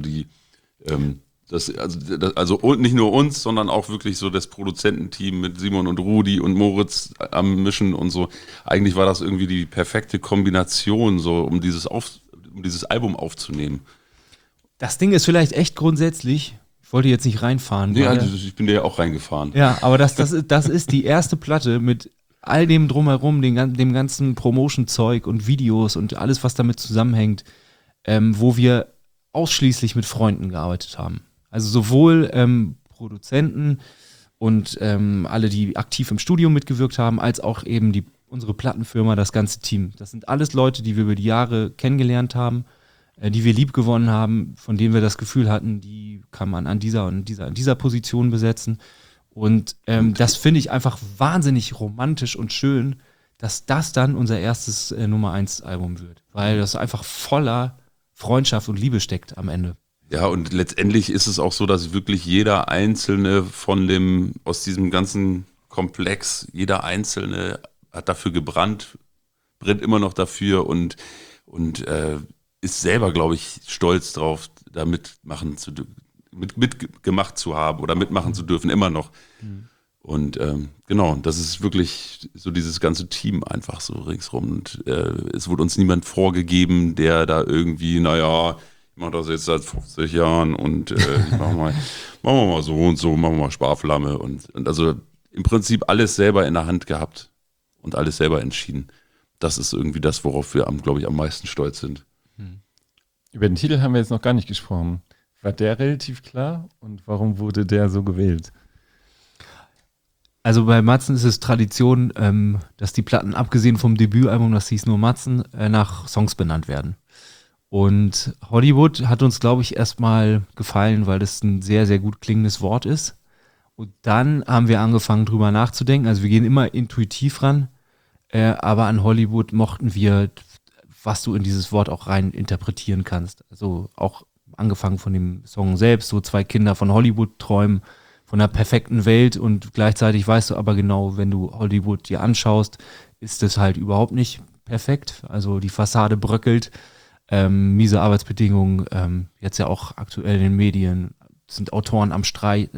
nicht nur uns, sondern auch wirklich so das Produzententeam mit Simon und Rudi und Moritz am Mischen und so. Eigentlich war das irgendwie die perfekte Kombination, so um dieses Album aufzunehmen. das Ding ist vielleicht echt grundsätzlich, ich wollte jetzt nicht reinfahren. Ja, ich bin da ja auch reingefahren. Ja, aber das ist die erste Platte mit all dem drumherum, dem ganzen Promotion-Zeug und Videos und alles, was damit zusammenhängt, wo wir ausschließlich mit Freunden gearbeitet haben. Also sowohl Produzenten und alle, die aktiv im Studio mitgewirkt haben, als auch eben unsere Plattenfirma, das ganze Team. Das sind alles Leute, die wir über die Jahre kennengelernt haben, die wir liebgewonnen haben, von denen wir das Gefühl hatten, die kann man an dieser Position besetzen. Und das finde ich einfach wahnsinnig romantisch und schön, dass das dann unser erstes Nummer-1-Album wird. Weil das einfach voller Freundschaft und Liebe steckt am Ende. Ja, und letztendlich ist es auch so, dass wirklich jeder Einzelne aus diesem ganzen Komplex, jeder Einzelne hat dafür gebrannt, brennt immer noch dafür und ist selber, glaube ich, stolz drauf, da mitmachen mitgemacht zu haben oder mitmachen zu dürfen, immer noch. Und genau, das ist wirklich so dieses ganze Team einfach so ringsrum. Und es wurde uns niemand vorgegeben, der da irgendwie, ich mache das jetzt seit 50 Jahren und machen wir mal so und so, machen wir mal Sparflamme. Und also im Prinzip alles selber in der Hand gehabt und alles selber entschieden. Das ist irgendwie das, worauf wir, glaube ich, am meisten stolz sind. Über den Titel haben wir jetzt noch gar nicht gesprochen. War der relativ klar und warum wurde der so gewählt? Also bei Matzen ist es Tradition, dass die Platten, abgesehen vom Debütalbum, das hieß nur Matzen, nach Songs benannt werden. Und Hollywood hat uns, glaube ich, erstmal gefallen, weil das ein sehr, sehr gut klingendes Wort ist. Und dann haben wir angefangen, drüber nachzudenken. Also wir gehen immer intuitiv ran, aber an Hollywood mochten wir, was du in dieses Wort auch rein interpretieren kannst. Also auch angefangen von dem Song selbst, so 2 Kinder von Hollywood träumen, von einer perfekten Welt und gleichzeitig weißt du aber genau, wenn du Hollywood dir anschaust, ist es halt überhaupt nicht perfekt. Also die Fassade bröckelt, miese Arbeitsbedingungen, jetzt ja auch aktuell in den Medien sind Autoren am Streiken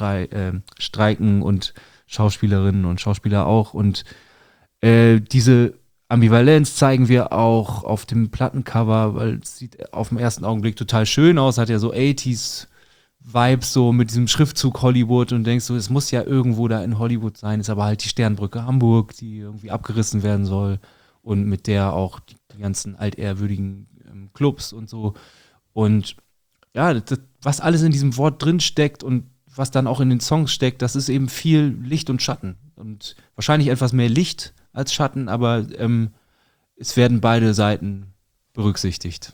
und Schauspielerinnen und Schauspieler auch und diese Ambivalenz zeigen wir auch auf dem Plattencover, weil es sieht auf den ersten Augenblick total schön aus, hat ja so 80s-Vibes so mit diesem Schriftzug Hollywood und denkst so, es muss ja irgendwo da in Hollywood sein, ist aber halt die Sternbrücke Hamburg, die irgendwie abgerissen werden soll und mit der auch die ganzen altehrwürdigen Clubs und so. Und ja, was alles in diesem Wort drin steckt und was dann auch in den Songs steckt, das ist eben viel Licht und Schatten und wahrscheinlich etwas mehr Licht als Schatten, aber es werden beide Seiten berücksichtigt.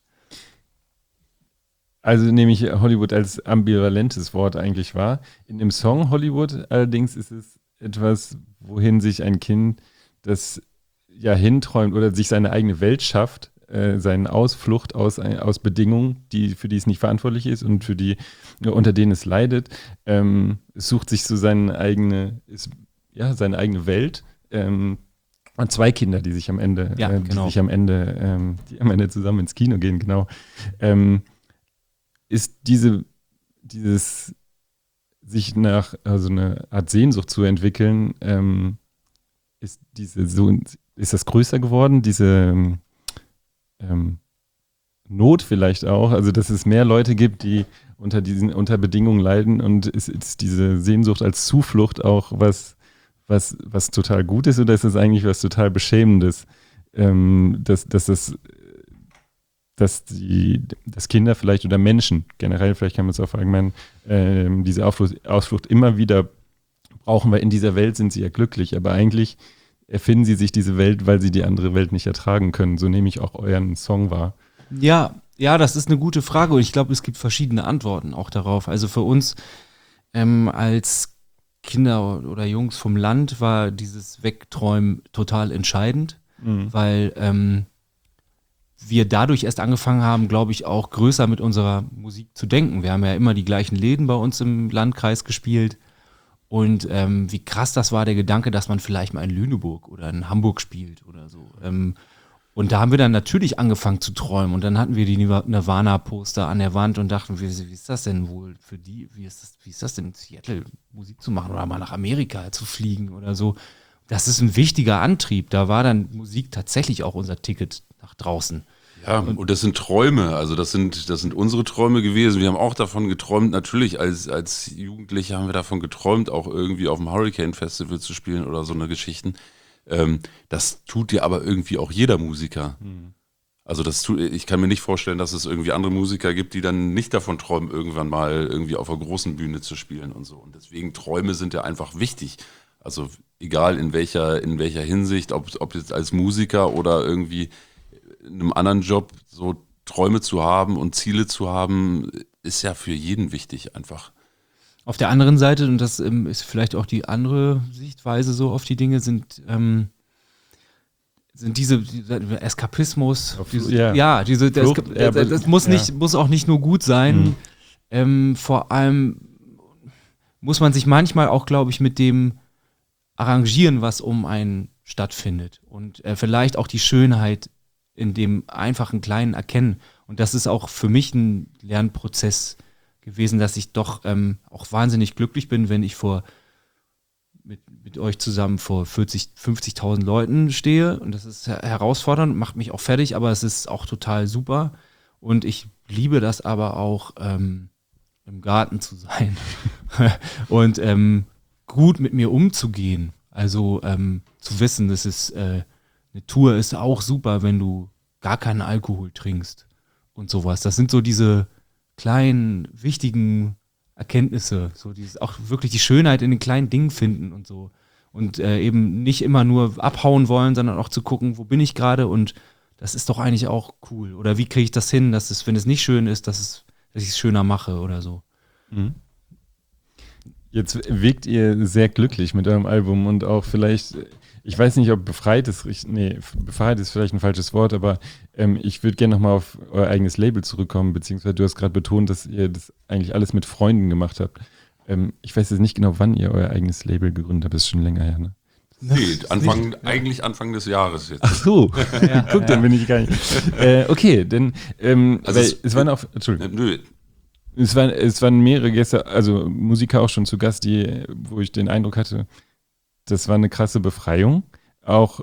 Also nehme ich Hollywood als ambivalentes Wort eigentlich wahr. In dem Song Hollywood allerdings ist es etwas, wohin sich ein Kind, das ja hinträumt oder sich seine eigene Welt schafft, seine Ausflucht aus Bedingungen, für die es nicht verantwortlich ist und unter denen es leidet. Es sucht sich so seine eigene Welt. Und 2 Kinder, die sich am Ende, die am Ende zusammen ins Kino gehen, genau. Ist dieses sich nach eine Art Sehnsucht zu entwickeln, ist das größer geworden, diese Not vielleicht auch, also dass es mehr Leute gibt, die unter Bedingungen leiden und ist diese Sehnsucht als Zuflucht auch was total gut ist oder ist es eigentlich was total Beschämendes, dass Kinder vielleicht oder Menschen generell, vielleicht kann man es auch allgemein, diese Ausflucht immer wieder brauchen, weil in dieser Welt sind sie ja glücklich, aber eigentlich erfinden sie sich diese Welt, weil sie die andere Welt nicht ertragen können. So nehme ich auch euren Song wahr. Ja, das ist eine gute Frage und ich glaube, es gibt verschiedene Antworten auch darauf. Also für uns als Kinder oder Jungs vom Land war dieses Wegträumen total entscheidend, weil wir dadurch erst angefangen haben, glaube ich, auch größer mit unserer Musik zu denken. Wir haben ja immer die gleichen Läden bei uns im Landkreis gespielt und wie krass das war, der Gedanke, dass man vielleicht mal in Lüneburg oder in Hamburg spielt oder so. Und da haben wir dann natürlich angefangen zu träumen. Und dann hatten wir die Nirvana-Poster an der Wand und dachten, wie ist das denn wohl für die, wie ist das denn in Seattle Musik zu machen oder mal nach Amerika zu fliegen oder so. Das ist ein wichtiger Antrieb. Da war dann Musik tatsächlich auch unser Ticket nach draußen. Ja, und das sind Träume, also das sind unsere Träume gewesen. Wir haben auch davon geträumt, natürlich als Jugendliche haben wir davon geträumt, auch irgendwie auf dem Hurricane Festival zu spielen oder so eine Geschichten. Das tut ja aber irgendwie auch jeder Musiker. Also ich kann mir nicht vorstellen, dass es irgendwie andere Musiker gibt, die dann nicht davon träumen, irgendwann mal irgendwie auf einer großen Bühne zu spielen und so. Und deswegen Träume sind ja einfach wichtig. Also egal in welcher Hinsicht, ob jetzt als Musiker oder irgendwie in einem anderen Job, so Träume zu haben und Ziele zu haben, ist ja für jeden wichtig einfach. Auf der anderen Seite, und das ist vielleicht auch die andere Sichtweise so auf die Dinge, sind diese Eskapismus, das muss auch nicht nur gut sein. Vor allem muss man sich manchmal auch, glaube ich, mit dem arrangieren, was um einen stattfindet und vielleicht auch die Schönheit in dem einfachen Kleinen erkennen. Und das ist auch für mich ein Lernprozess gewesen, dass ich doch auch wahnsinnig glücklich bin, wenn ich mit euch zusammen vor 50.000 Leuten stehe. Und das ist herausfordernd, macht mich auch fertig, aber es ist auch total super. Und ich liebe das aber auch, im Garten zu sein und gut mit mir umzugehen. Also zu wissen, dass es eine Tour ist auch super, wenn du gar keinen Alkohol trinkst und sowas. Das sind so diese kleinen, wichtigen Erkenntnisse, so dieses auch wirklich die Schönheit in den kleinen Dingen finden und so. Und eben nicht immer nur abhauen wollen, sondern auch zu gucken, wo bin ich gerade und das ist doch eigentlich auch cool. Oder wie kriege ich das hin, dass es, wenn es nicht schön ist, dass ich es schöner mache oder so. Jetzt wirkt ihr sehr glücklich mit eurem Album und auch vielleicht, ich weiß nicht, ob befreit ist vielleicht ein falsches Wort, aber ich würde gerne nochmal auf euer eigenes Label zurückkommen, beziehungsweise du hast gerade betont, dass ihr das eigentlich alles mit Freunden gemacht habt. Ich weiß jetzt nicht genau, wann ihr euer eigenes Label gegründet habt, das ist schon länger her, ne? Nee, Anfang des Jahres jetzt. Ach so, guck, dann bin ich gar nicht. Okay, denn es waren auch, Entschuldigung. Nö. Es waren mehrere Gäste, also Musiker auch schon zu Gast, wo ich den Eindruck hatte, das war eine krasse Befreiung. Auch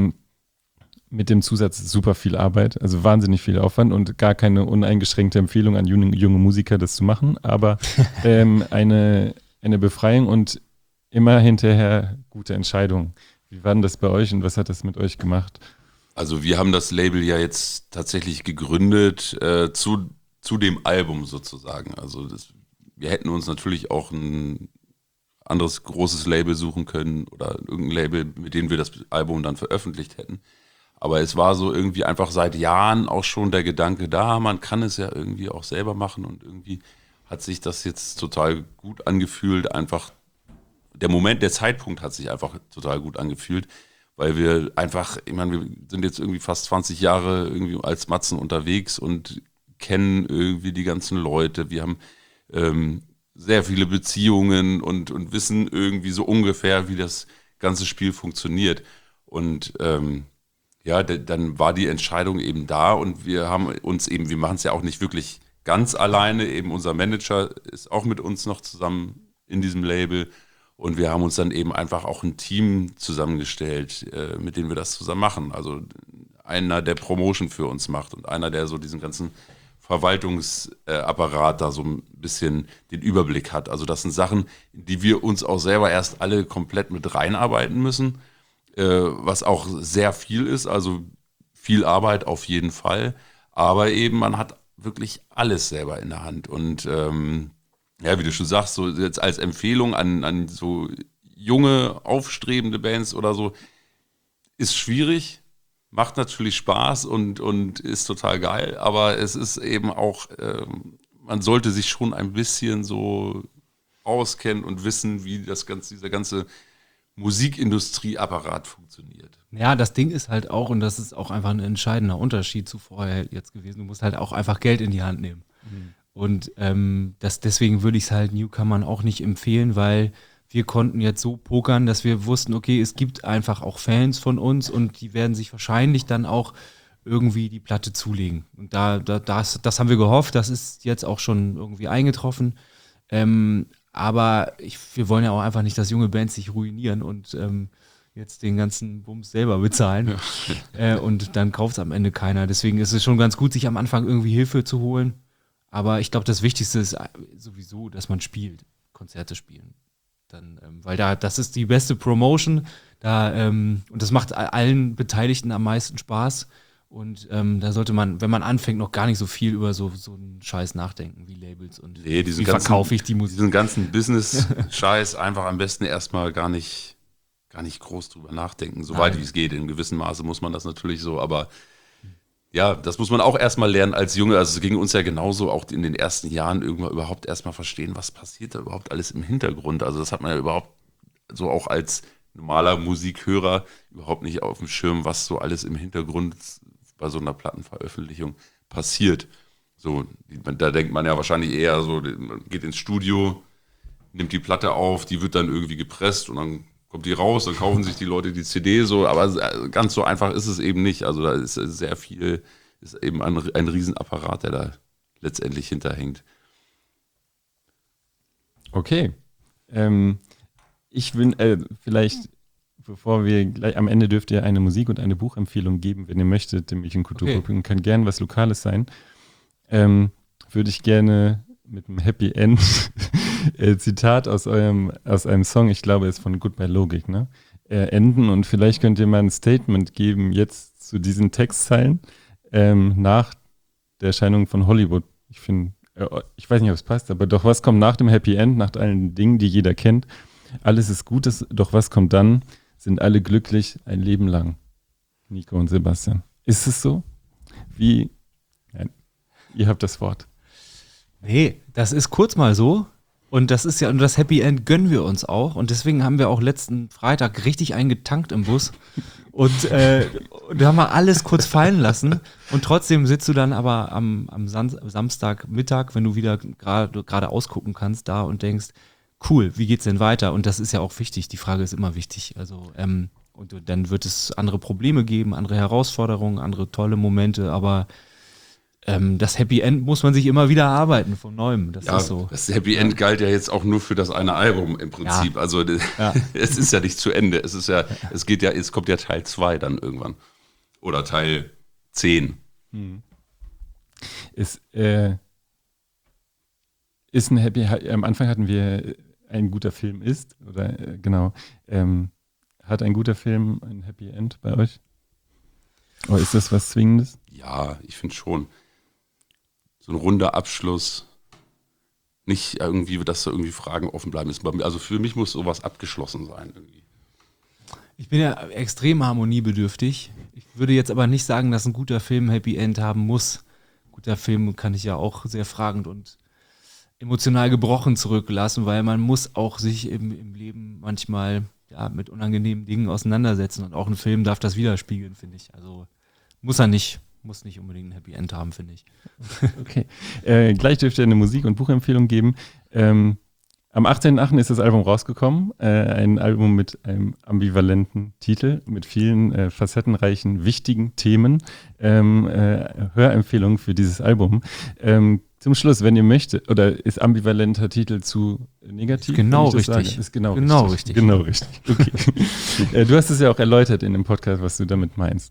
mit dem Zusatz super viel Arbeit, also wahnsinnig viel Aufwand und gar keine uneingeschränkte Empfehlung an junge Musiker, das zu machen, aber eine Befreiung und immer hinterher gute Entscheidungen. Wie war denn das bei euch und was hat das mit euch gemacht? Also wir haben das Label ja jetzt tatsächlich gegründet zu dem Album sozusagen. Also wir hätten uns natürlich auch ein anderes großes Label suchen können oder irgendein Label, mit dem wir das Album dann veröffentlicht hätten. Aber es war so irgendwie einfach seit Jahren auch schon der Gedanke da, man kann es ja irgendwie auch selber machen und irgendwie hat sich das jetzt total gut angefühlt. Einfach der Zeitpunkt hat sich einfach total gut angefühlt, weil wir einfach, ich meine, wir sind jetzt irgendwie fast 20 Jahre irgendwie als Matzen unterwegs und kennen irgendwie die ganzen Leute. Wir haben sehr viele Beziehungen und wissen irgendwie so ungefähr, wie das ganze Spiel funktioniert. Und dann war die Entscheidung eben da und wir machen es ja auch nicht wirklich ganz alleine. Eben unser Manager ist auch mit uns noch zusammen in diesem Label. Und wir haben uns dann eben einfach auch ein Team zusammengestellt, mit dem wir das zusammen machen. Also einer, der Promotion für uns macht und einer, der so diesen ganzen Verwaltungsapparat da so ein bisschen den Überblick hat. Also das sind Sachen, die wir uns auch selber erst alle komplett mit reinarbeiten müssen, was auch sehr viel ist, also viel Arbeit auf jeden Fall. Aber eben man hat wirklich alles selber in der Hand und ja, wie du schon sagst, so jetzt als Empfehlung an so junge, aufstrebende Bands oder so, ist schwierig, macht natürlich Spaß und ist total geil, aber es ist eben auch, man sollte sich schon ein bisschen so auskennen und wissen, wie dieser ganze Musikindustrieapparat funktioniert. Ja, das Ding ist halt auch, und das ist auch einfach ein entscheidender Unterschied zu vorher jetzt gewesen, du musst halt auch einfach Geld in die Hand nehmen. Und deswegen würde ich es halt Newcomern auch nicht empfehlen, weil wir konnten jetzt so pokern, dass wir wussten, okay, es gibt einfach auch Fans von uns und die werden sich wahrscheinlich dann auch irgendwie die Platte zulegen. Und das haben wir gehofft, das ist jetzt auch schon irgendwie eingetroffen. Aber wir wollen ja auch einfach nicht, dass junge Bands sich ruinieren und jetzt den ganzen Bums selber bezahlen. Und dann kauft es am Ende keiner. Deswegen ist es schon ganz gut, sich am Anfang irgendwie Hilfe zu holen. Aber ich glaube, das Wichtigste ist sowieso, dass man spielt, Konzerte spielen. Dann, weil das ist die beste Promotion. Und das macht allen Beteiligten am meisten Spaß. Und da sollte man, wenn man anfängt, noch gar nicht so viel über so einen Scheiß nachdenken, wie Labels und wie verkaufe ich die Musik. Diesen ganzen Business-Scheiß einfach am besten erstmal gar nicht groß drüber nachdenken, soweit wie es geht. In gewissem Maße muss man das natürlich so, aber ja, das muss man auch erstmal lernen als Junge. Also es ging uns ja genauso, auch in den ersten Jahren irgendwann überhaupt erstmal verstehen, was passiert da überhaupt alles im Hintergrund. Also das hat man ja überhaupt so auch als normaler Musikhörer überhaupt nicht auf dem Schirm, was so alles im Hintergrund bei so einer Plattenveröffentlichung passiert. So, da denkt man ja wahrscheinlich eher so, man geht ins Studio, nimmt die Platte auf, die wird dann irgendwie gepresst und dann kommt die raus, dann kaufen sich die Leute die CD, so, aber ganz so einfach ist es eben nicht. Also da ist sehr viel, ist eben ein Riesenapparat, der da letztendlich hinterhängt. Okay. Ich will vielleicht, bevor wir gleich am Ende dürft ihr eine Musik- und eine Buchempfehlung geben, wenn ihr möchtet, dem Mädchenkulturpublikum, kann gerne was Lokales sein. Würde ich gerne mit einem Happy End Zitat aus einem Song, ich glaube, es ist von Goodbye Logik, ne? Enden und vielleicht könnt ihr mal ein Statement geben jetzt zu diesen Textzeilen nach der Erscheinung von Hollywood. Ich finde, ich weiß nicht, ob es passt, aber doch was kommt nach dem Happy End, nach allen Dingen, die jeder kennt? Alles ist Gutes, doch was kommt dann? Sind alle glücklich ein Leben lang? Nico und Sebastian. Ist es so? Nein, ihr habt das Wort. Nee, das ist kurz mal so. Und das ist ja, und das Happy End gönnen wir uns auch. Und deswegen haben wir auch letzten Freitag richtig eingetankt im Bus. Und da haben wir alles kurz fallen lassen. Und trotzdem sitzt du dann aber am Samstagmittag, wenn du wieder gerade ausgucken kannst, da und denkst, cool, wie geht's denn weiter? Und das ist ja auch wichtig. Die Frage ist immer wichtig. Also, und dann wird es andere Probleme geben, andere Herausforderungen, andere tolle Momente, aber das Happy End muss man sich immer wieder erarbeiten von Neuem. Das ist so. Das Happy End galt ja jetzt auch nur für das eine Album im Prinzip. Ja. Also es ist ja nicht zu Ende. Es kommt ja Teil 2 dann irgendwann. Oder Teil 10. Ist ein Happy, am Anfang hatten wir ein guter Film ist, oder genau. Hat ein guter Film ein Happy End bei euch? Oder ist das was Zwingendes? Ja, ich finde schon. So ein runder Abschluss. Nicht irgendwie, dass da irgendwie Fragen offen bleiben. Also für mich muss sowas abgeschlossen sein irgendwie. Ich bin ja extrem harmoniebedürftig. Ich würde jetzt aber nicht sagen, dass ein guter Film Happy End haben muss. Ein guter Film kann ich ja auch sehr fragend und emotional gebrochen zurücklassen, weil man muss auch sich im Leben manchmal mit unangenehmen Dingen auseinandersetzen und auch ein Film darf das widerspiegeln, finde ich. Also muss nicht unbedingt ein Happy End haben, finde ich. Okay. Gleich dürft ihr eine Musik- und Buchempfehlung geben. Am 18.8. ist das Album rausgekommen. Ein Album mit einem ambivalenten Titel, mit vielen facettenreichen, wichtigen Themen. Hörempfehlung für dieses Album. Zum Schluss, wenn ihr möchtet, oder ist ambivalenter Titel zu negativ? Genau richtig. Ist genau richtig. Genau richtig. Okay. Du hast es ja auch erläutert in dem Podcast, was du damit meinst.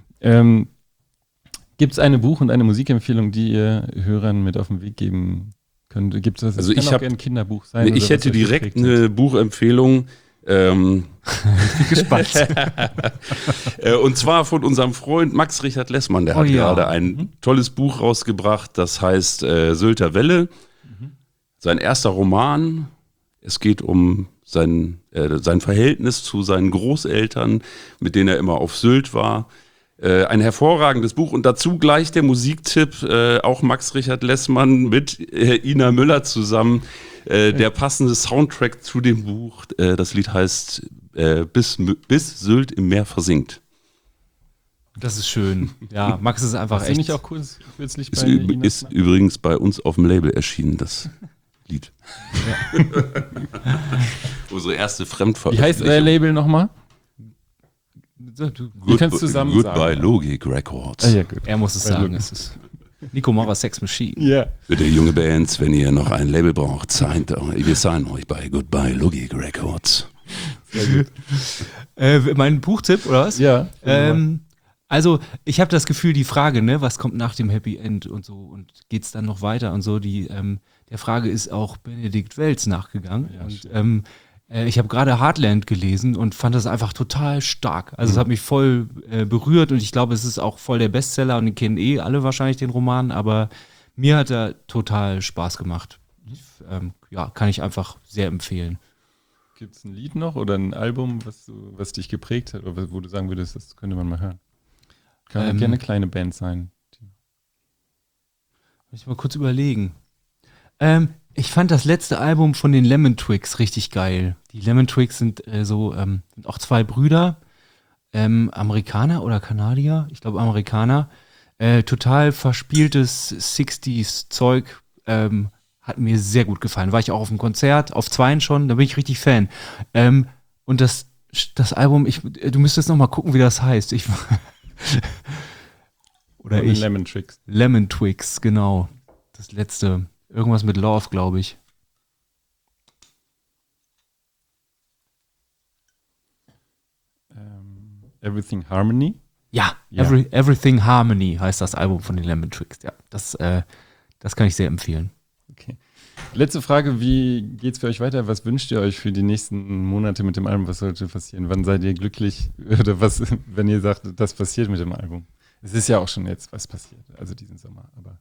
Gibt es eine Buch- und eine Musikempfehlung, die ihr Hörern mit auf den Weg geben könnt? Gibt es das? Also kann auch gerne ein Kinderbuch sein. Ich hätte direkt eine Buchempfehlung. Ich bin gespannt. Und zwar von unserem Freund Max Richard Lessmann. Der hat gerade ein tolles Buch rausgebracht, das heißt Sylter Welle. Sein erster Roman. Es geht um sein Verhältnis zu seinen Großeltern, mit denen er immer auf Sylt war. Ein hervorragendes Buch und dazu gleich der Musiktipp, auch Max Richard Lessmann mit Ina Müller zusammen. Der passende Soundtrack zu dem Buch, das Lied heißt Bis Sylt im Meer versinkt. Das ist schön. Ja, Max ist einfach echt. Finde ich auch cool, kürzlich bei Ist übrigens bei uns auf dem Label erschienen. Das Lied. Unsere erste Wie Fremdveröffentlichung. heißt euer Label nochmal? Ihr könnt es zusammen Goodbye sagen. Logic Records. Ah, ja, gut. Er muss es sagen. Es ist Nico Maurer Sex Machine. Ja. Bitte, junge Bands, wenn ihr noch ein Label braucht, wir signen euch bei Goodbye Logic Records. Mein Buchtipp, oder was? Ja. Also, ich habe das Gefühl, die Frage, ne, was kommt nach dem Happy End und so und geht's dann noch weiter und so, der Frage ist auch Benedikt Welz nachgegangen. Ja, und ich habe gerade Heartland gelesen und fand das einfach total stark. Also es hat mich voll berührt und ich glaube, es ist auch voll der Bestseller und den kennen alle wahrscheinlich den Roman, aber mir hat er total Spaß gemacht. Kann ich einfach sehr empfehlen. Gibt es ein Lied noch oder ein Album, was dich geprägt hat oder wo du sagen würdest, das könnte man mal hören? Kann gerne eine kleine Band sein. Muss ich mal kurz überlegen. Ich fand das letzte Album von den Lemon Twigs richtig geil. Die Lemon Twigs sind sind auch zwei Brüder, Amerikaner oder Kanadier, ich glaube Amerikaner. Total verspieltes 60s-Zeug, hat mir sehr gut gefallen. War ich auch auf dem Konzert, auf 2 schon, da bin ich richtig Fan. Und das Album, du müsstest noch mal gucken, wie das heißt. Oder Von den Lemon Twigs. Lemon Twigs, genau. Das letzte. Irgendwas mit Love, glaube ich. Everything Harmony. Ja, Ja. Everything Harmony heißt das Album von den Lemon Twigs. Ja, das kann ich sehr empfehlen. Okay. Letzte Frage, wie geht's für euch weiter? Was wünscht ihr euch für die nächsten Monate mit dem Album? Was sollte passieren? Wann seid ihr glücklich? Oder was, wenn ihr sagt, das passiert mit dem Album? Es ist ja auch schon jetzt was passiert, also diesen Sommer. Aber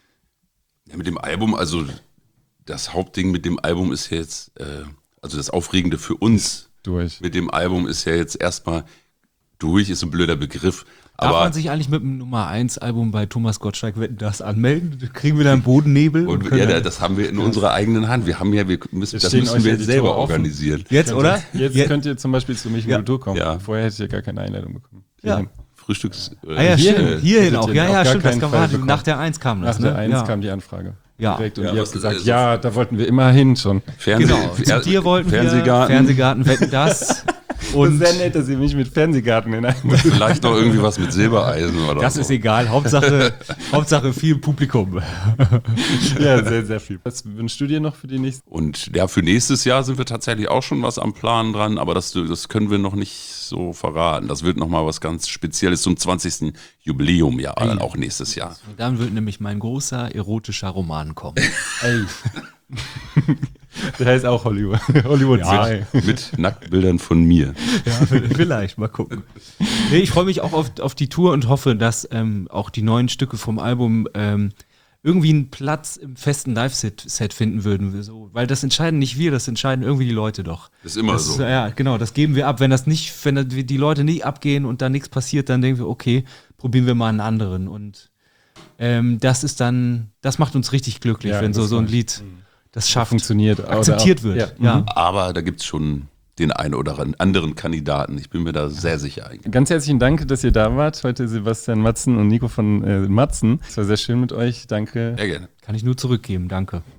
Ja, mit dem Album, also das Hauptding mit dem Album ist jetzt, also das Aufregende für uns durch. mit dem Album ist ja jetzt erstmal durch, ist ein blöder Begriff. Darf Aber man sich eigentlich mit dem Nummer 1 Album bei Thomas Gottschalk Wetten, das anmelden? Kriegen wir da einen Bodennebel? und, ja, das haben wir in unserer eigenen Hand. Das stehen müssen euch wir ja jetzt die selber Tore offen. organisieren. Jetzt, oder? Jetzt könnt ihr zum Beispiel zu mich Ja. kommen. Ja. Vorher hätte ich ja gar keine Einladung bekommen. Ja. Hierhin. Frühstücks. Ah ja, Hierhin. stimmt. Hierhin Hättet auch. ihr Ja, auf ja, gar stimmt. Das keinen kam Fall gerade bekommen. nach der 1 kam das. Nach der ne? 1 ja. kam die Anfrage. Ja. Direkt. Und Ja, ihr was- habt gesagt, also- ja, da wollten wir immer hin schon. Genau. Zu dir wollten wir Fernsehgarten Wetten, das. Und sehr nett, dass ihr mich mit Fernsehgarten hineinbringt. Vielleicht noch irgendwie was mit Silbereisen oder das so. ist egal. Hauptsache viel Publikum. Ja, sehr, sehr viel. Was wünschst du dir noch für die nächsten? Und ja, für nächstes Jahr sind wir tatsächlich auch schon was am Plan dran, aber das können wir noch nicht so verraten. Das wird nochmal was ganz Spezielles zum 20. Jubiläum dann auch nächstes Jahr. Und dann wird nämlich mein großer erotischer Roman kommen. Ey. Der heißt auch Hollywood. Hollywood Ja. 2. Mit Nacktbildern von mir. Ja, vielleicht, mal gucken. Nee, ich freue mich auch auf die Tour und hoffe, dass auch die neuen Stücke vom Album irgendwie einen Platz im festen Live-Set finden würden. So. Weil das entscheiden nicht wir, das entscheiden irgendwie die Leute doch. Ist immer so. Ja, genau, das geben wir ab. Wenn die Leute nicht abgehen und da nichts passiert, dann denken wir, okay, probieren wir mal einen anderen. Und das macht uns richtig glücklich, Ja, wenn das so ein weiß. Lied das schafft, Funktioniert. akzeptiert Oder wird. auch, ja. Ja. Aber da gibt es schon den einen oder anderen Kandidaten. Ich bin mir da sehr sicher eigentlich. Ganz herzlichen Dank, dass ihr da wart. Heute Sebastian Matzen und Nico von Matzen. Es war sehr schön mit euch. Danke. Sehr gerne. Kann ich nur zurückgeben, danke.